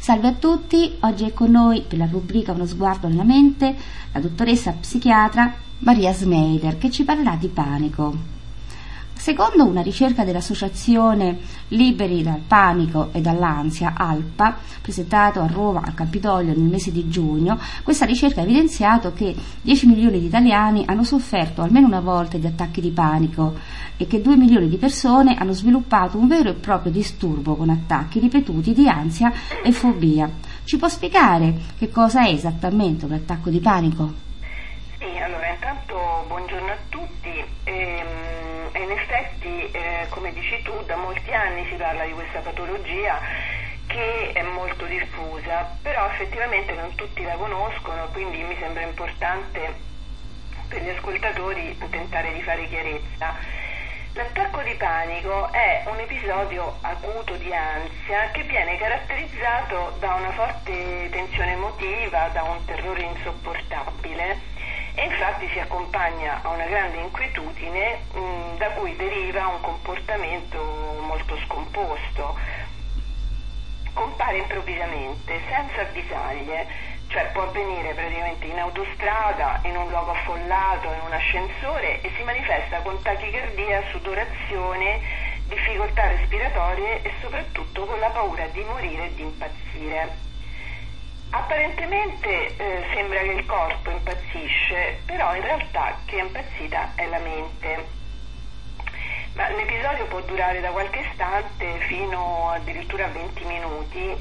Salve a tutti, oggi è con noi per la rubrica Uno sguardo nella mente la dottoressa psichiatra Maria Smeider che ci parlerà di panico. Secondo una ricerca dell'associazione Liberi dal panico e dall'ansia ALPA, presentato a Roma al Campidoglio nel mese di giugno, questa ricerca ha evidenziato che 10 milioni di italiani hanno sofferto almeno una volta di attacchi di panico e che 2 milioni di persone hanno sviluppato un vero e proprio disturbo con attacchi ripetuti di ansia e fobia. Ci può spiegare che cosa è esattamente un attacco di panico? Sì, allora intanto buongiorno a tutti. In effetti, come dici tu, da molti anni si parla di questa patologia che è molto diffusa, però effettivamente non tutti la conoscono, quindi mi sembra importante per gli ascoltatori tentare di fare chiarezza. L'attacco di panico è un episodio acuto di ansia che viene caratterizzato da una forte tensione emotiva, da un terrore insopportabile e infatti si accompagna a una grande inquietudine da cui deriva un comportamento molto scomposto. Compare improvvisamente, senza avvisaglie, cioè può avvenire praticamente in autostrada, in un luogo affollato, in un ascensore e si manifesta con tachicardia, sudorazione, difficoltà respiratorie e soprattutto con la paura di morire e di impazzire. Apparentemente sembra che il corpo impazzisce, però in realtà chi è impazzita è la mente. Ma l'episodio può durare da qualche istante fino addirittura a 20 minuti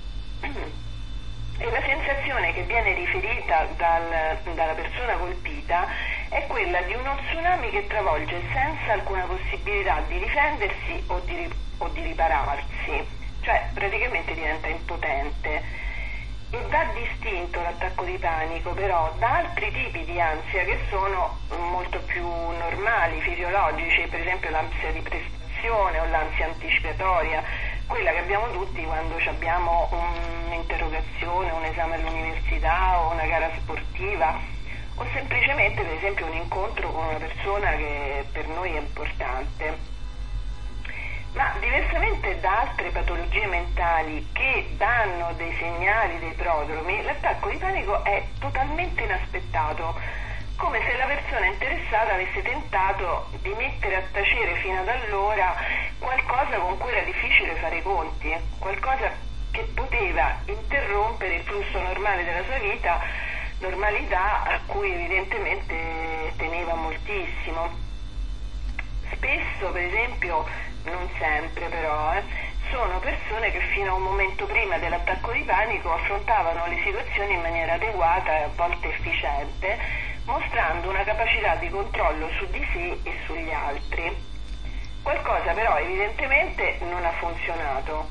e la sensazione che viene riferita dalla persona colpita è quella di uno tsunami che travolge senza alcuna possibilità di difendersi o di ripararsi, cioè praticamente diventa impotente. E va distinto l'attacco di panico però da altri tipi di ansia che sono molto più normali, fisiologici, per esempio l'ansia di prestazione o l'ansia anticipatoria, quella che abbiamo tutti quando abbiamo un'interrogazione, un esame all'università o una gara sportiva o semplicemente per esempio un incontro con una persona che per noi è importante. Ma diversamente da altre patologie mentali che danno dei segnali, dei prodromi, l'attacco di panico è totalmente inaspettato, come se la persona interessata avesse tentato di mettere a tacere fino ad allora qualcosa con cui era difficile fare i conti, qualcosa che poteva interrompere il flusso normale della sua vita, normalità a cui evidentemente teneva moltissimo. Spesso, per esempio, non sempre però, sono persone che fino a un momento prima dell'attacco di panico affrontavano le situazioni in maniera adeguata e a volte efficiente, mostrando una capacità di controllo su di sé e sugli altri. Qualcosa però evidentemente non ha funzionato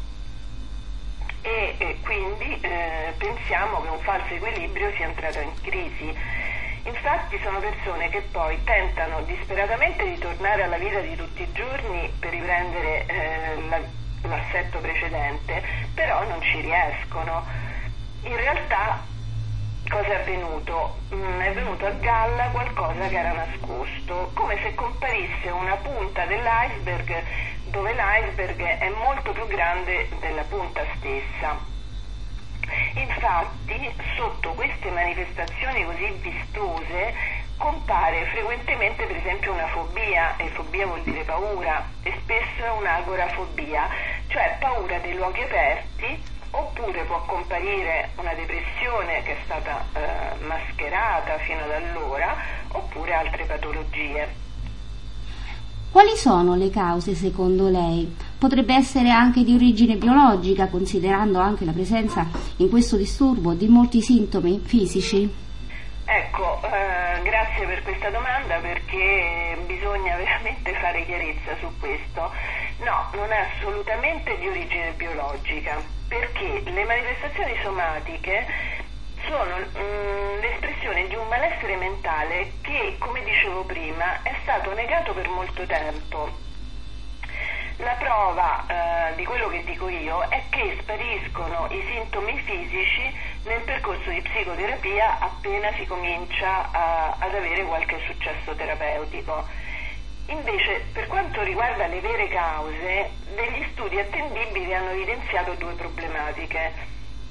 e quindi pensiamo che un falso equilibrio sia entrato in crisi. Infatti sono persone che poi tentano disperatamente di tornare alla vita di tutti i giorni per riprendere l'assetto precedente, però non ci riescono. In realtà cosa è avvenuto? È venuto a galla qualcosa che era nascosto, come se comparisse una punta dell'iceberg dove l'iceberg è molto più grande della punta stessa. Infatti, sotto queste manifestazioni così vistose compare frequentemente per esempio una fobia, e fobia vuol dire paura, e spesso è un'agorafobia, cioè paura dei luoghi aperti, oppure può comparire una depressione che è stata mascherata fino ad allora, oppure altre patologie. Quali sono le cause secondo lei? Potrebbe essere anche di origine biologica, considerando anche la presenza in questo disturbo di molti sintomi fisici? Ecco, grazie per questa domanda perché bisogna veramente fare chiarezza su questo. No, non è assolutamente di origine biologica, perché le manifestazioni somatiche sono l'espressione di un malessere mentale che, come dicevo prima, è stato negato per molto tempo. La prova di quello che dico io è che spariscono i sintomi fisici nel percorso di psicoterapia appena si comincia ad avere qualche successo terapeutico. Invece, per quanto riguarda le vere cause, degli studi attendibili hanno evidenziato due problematiche.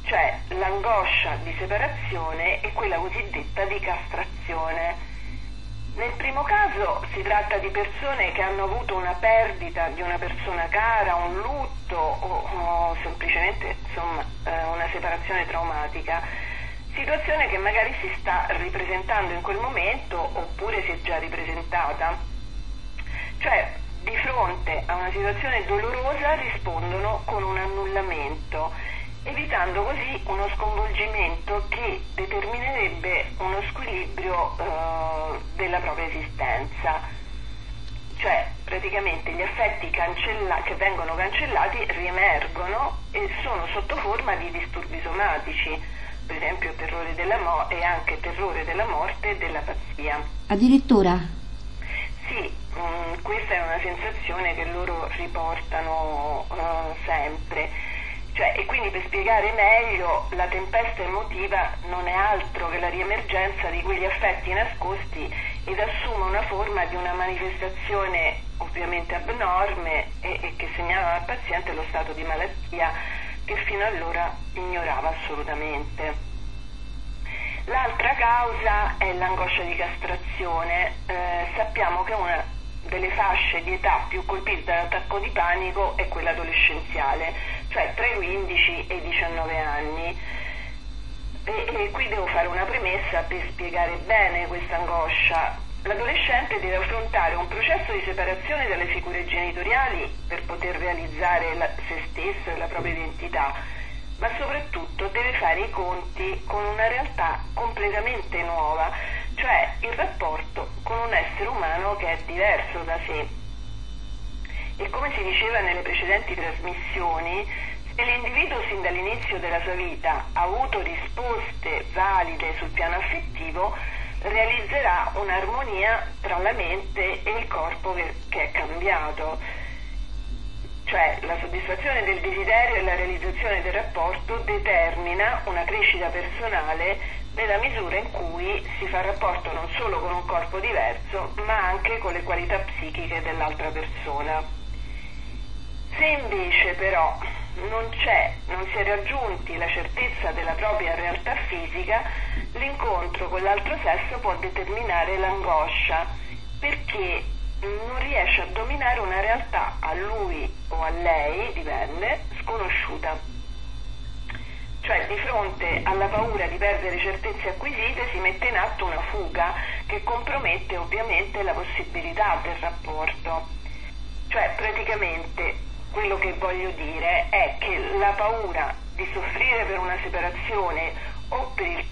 cioè l'angoscia di separazione e quella cosiddetta di castrazione. Nel primo caso si tratta di persone che hanno avuto una perdita di una persona cara, un lutto o semplicemente una separazione traumatica, situazione che magari si sta ripresentando in quel momento oppure si è già ripresentata. Cioè, di fronte a una situazione dolorosa rispondono con un annullamento, evitando così uno sconvolgimento che determinerebbe uno squilibrio della propria esistenza. Cioè, praticamente gli affetti che vengono cancellati riemergono e sono sotto forma di disturbi somatici, per esempio terrore e anche terrore della morte e della pazzia. Addirittura? Sì, questa è una sensazione che loro riportano sempre. Cioè, e quindi per spiegare meglio, la tempesta emotiva non è altro che la riemergenza di quegli affetti nascosti ed assume una forma di una manifestazione ovviamente abnorme e che segnala al paziente lo stato di malattia che fino allora ignorava assolutamente. L'altra causa è l'angoscia di castrazione. Sappiamo che una delle fasce di età più colpite dall'attacco di panico è quella adolescenziale, cioè tra i 15 e i 19 anni. E qui devo fare una premessa per spiegare bene questa angoscia. L'adolescente deve affrontare un processo di separazione dalle figure genitoriali per poter realizzare se stesso e la propria identità, ma soprattutto deve fare i conti con una realtà completamente nuova, cioè il rapporto con un essere umano che è diverso da sé. E come si diceva nelle precedenti trasmissioni, se l'individuo sin dall'inizio della sua vita ha avuto risposte valide sul piano affettivo, realizzerà un'armonia tra la mente e il corpo che è cambiato. Cioè la soddisfazione del desiderio e la realizzazione del rapporto determina una crescita personale nella misura in cui si fa rapporto non solo con un corpo diverso, ma anche con le qualità psichiche dell'altra persona. Se invece però non si è raggiunti la certezza della propria realtà fisica, l'incontro con l'altro sesso può determinare l'angoscia, perché non riesce a dominare una realtà a lui o a lei, dipende, sconosciuta. Cioè, di fronte alla paura di perdere certezze acquisite si mette in atto una fuga che compromette ovviamente la possibilità del rapporto. Cioè, praticamente, quello che voglio dire è che la paura di soffrire per una separazione o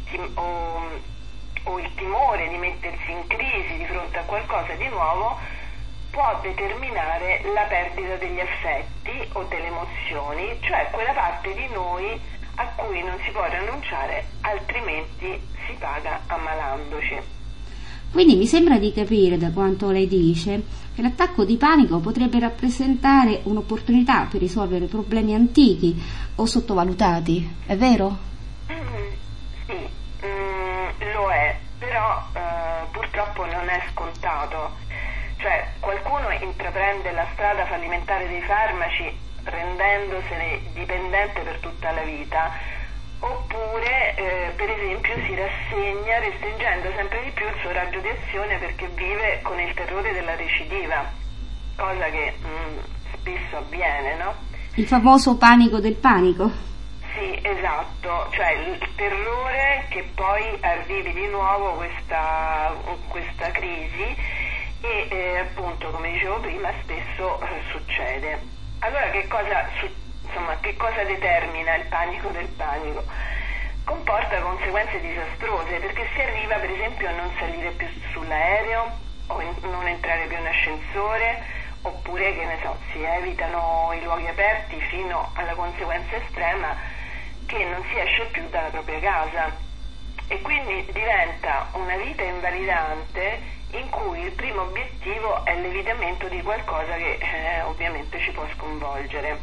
il timore di mettersi in crisi di fronte a qualcosa di nuovo può determinare la perdita degli affetti o delle emozioni, cioè quella parte di noi a cui non si può rinunciare, altrimenti si paga ammalandoci. Quindi mi sembra di capire da quanto lei dice che l'attacco di panico potrebbe rappresentare un'opportunità per risolvere problemi antichi o sottovalutati, è vero? Sì, lo è, però purtroppo non è scontato. Cioè qualcuno intraprende la strada fallimentare dei farmaci rendendosene dipendente per tutta la vita, oppure per esempio si rassegna restringendo sempre di più il suo raggio di azione perché vive con il terrore della recidiva, cosa che spesso avviene, no? Il famoso panico del panico. Sì, esatto, cioè il terrore che poi arrivi di nuovo questa crisi e appunto, come dicevo prima, spesso succede. Allora che cosa determina il panico del panico? Comporta conseguenze disastrose, perché si arriva per esempio a non salire più sull'aereo o non entrare più in ascensore, oppure che ne so, si evitano i luoghi aperti fino alla conseguenza estrema che non si esce più dalla propria casa, e quindi diventa una vita invalidante in cui il primo obiettivo è l'evitamento di qualcosa che ovviamente ci può sconvolgere.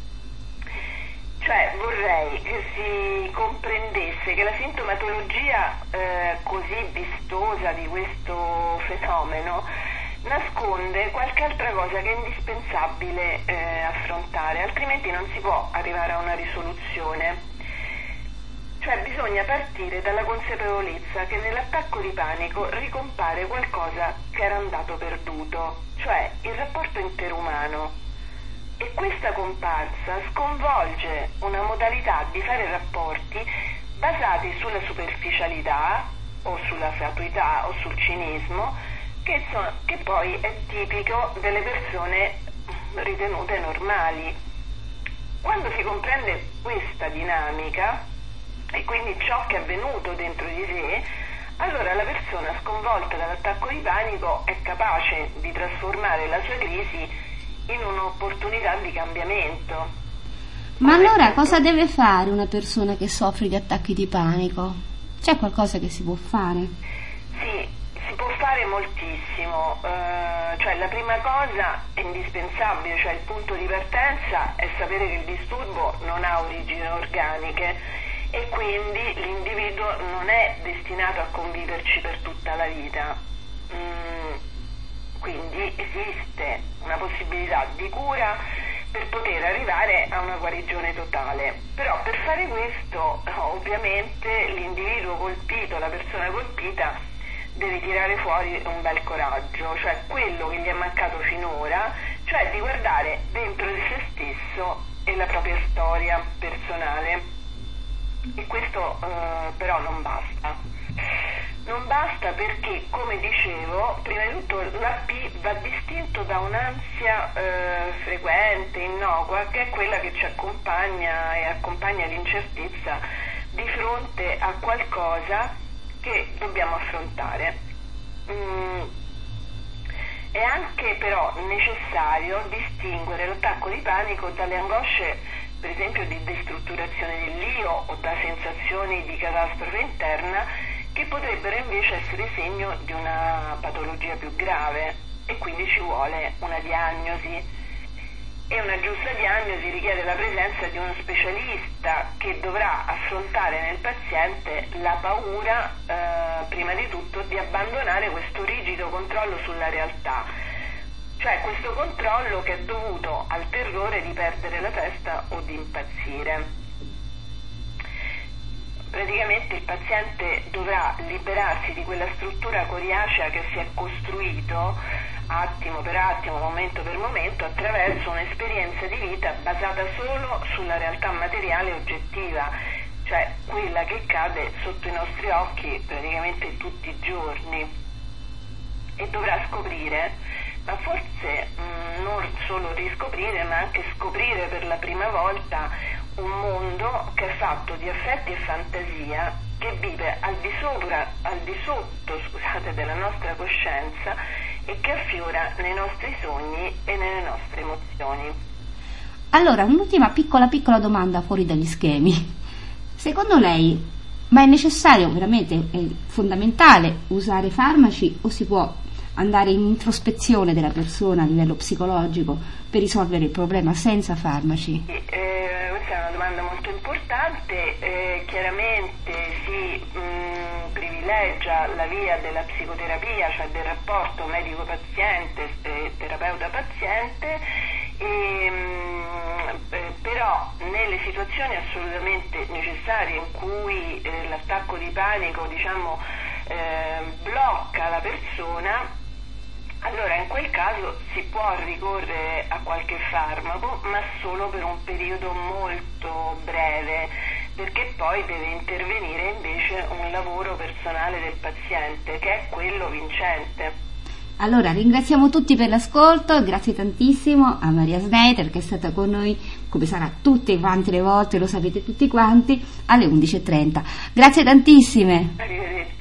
Cioè vorrei che si comprendesse che la sintomatologia così vistosa di questo fenomeno nasconde qualche altra cosa che è indispensabile affrontare, altrimenti non si può arrivare a una risoluzione. Cioè bisogna partire dalla consapevolezza che nell'attacco di panico ricompare qualcosa che era andato perduto, cioè il rapporto interumano. E questa comparsa sconvolge una modalità di fare rapporti basati sulla superficialità o sulla fatuità o sul cinismo che poi è tipico delle persone ritenute normali. Quando si comprende questa dinamica e quindi ciò che è avvenuto dentro di sé, allora la persona sconvolta dall'attacco di panico è capace di trasformare la sua crisi in un'opportunità di cambiamento. Ma allora cosa deve fare una persona che soffre di attacchi di panico? C'è qualcosa che si può fare? Sì, si può fare moltissimo, cioè la prima cosa è indispensabile, cioè il punto di partenza è sapere che il disturbo non ha origini organiche e quindi l'individuo non è destinato a conviverci per tutta la vita. Quindi esiste una possibilità di cura per poter arrivare a una guarigione totale. Però per fare questo ovviamente l'individuo colpito, la persona colpita, deve tirare fuori un bel coraggio, cioè quello che gli è mancato finora, cioè di guardare dentro di se stesso e la propria storia personale. E questo però non basta. Non basta perché, come dicevo, prima di tutto l'AP va distinto da un'ansia frequente, innocua, che è quella che ci accompagna e accompagna l'incertezza di fronte a qualcosa che dobbiamo affrontare. È anche però necessario distinguere l'attacco di panico dalle angosce, per esempio di destrutturazione dell'io o da sensazioni di catastrofe interna che potrebbero invece essere segno di una patologia più grave e quindi ci vuole una diagnosi. E una giusta diagnosi richiede la presenza di uno specialista che dovrà affrontare nel paziente la paura, prima di tutto, di abbandonare questo rigido controllo sulla realtà, cioè questo controllo che è dovuto al terrore di perdere la testa o di impazzire. Praticamente il paziente dovrà liberarsi di quella struttura coriacea che si è costruito attimo per attimo, momento per momento, attraverso un'esperienza di vita basata solo sulla realtà materiale oggettiva, cioè quella che cade sotto i nostri occhi praticamente tutti i giorni. E dovrà scoprire, ma forse non solo riscoprire, ma anche scoprire per la prima volta un mondo che è fatto di affetti e fantasia, che vive al di sotto della nostra coscienza e che affiora nei nostri sogni e nelle nostre emozioni. Allora, un'ultima piccola domanda fuori dagli schemi. Secondo lei, ma è necessario, veramente è fondamentale usare farmaci o si può andare in introspezione della persona a livello psicologico per risolvere il problema senza farmaci? Questa è una domanda molto importante. Chiaramente si privilegia la via della psicoterapia, cioè del rapporto medico-paziente e terapeuta-paziente, però nelle situazioni assolutamente necessarie in cui l'attacco di panico blocca la persona, allora in quel caso si può ricorrere a qualche farmaco, ma solo per un periodo molto breve, perché poi deve intervenire invece un lavoro personale del paziente, che è quello vincente. Allora ringraziamo tutti per l'ascolto e grazie tantissimo a Maria Schneider che è stata con noi, come sarà tutte quante le volte, lo sapete tutti quanti, alle 11:30. Grazie tantissime. Arrivederci.